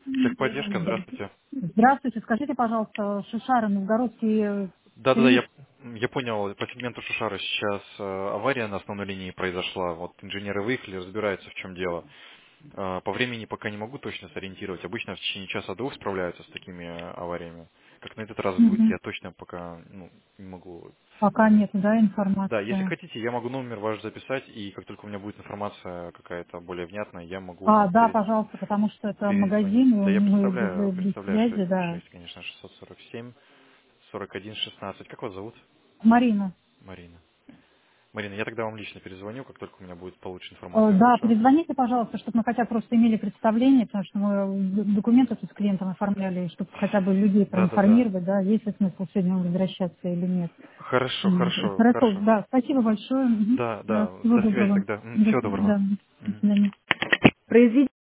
Техподдержка, здравствуйте. Здравствуйте, скажите, пожалуйста, Шишара, Новгородский Да-да-да, лифт. я понял. По сегменту Шушара сейчас авария на основной линии произошла. Вот инженеры выехали, разбираются, в чем дело. По времени пока не могу точно сориентировать. Обычно в течение часа-двух справляются с такими авариями. Как на этот раз будет, Мгм. я точно пока не могу. Пока нет, да, Да, если информации. хотите, я могу номер ваш записать, и как только у меня будет информация какая-то более внятная, я могу А, вам да, пожалуйста, потому что это перезвонить. магазин, и Да, я мы без представляю, что связи, это не да. 6, конечно, 647, 41, 16. Как вас зовут? Марина, Марина. Марина, я тогда вам лично перезвоню, как только у меня будет получше информация, да, хорошо? перезвоните, пожалуйста, чтобы мы хотя бы просто имели представление, потому что мы документы тут с клиентом оформляли, чтобы хотя бы людей Да-да-да. проинформировать, да, есть ли смысл сегодня возвращаться или нет. Хорошо, Вот. хорошо, Хорошо, хорошо. да, спасибо большое. Мгм. Да, Да, да, всего до связи доброго. тогда. До, Всего доброго. да, до Мгм. свидания. Произведите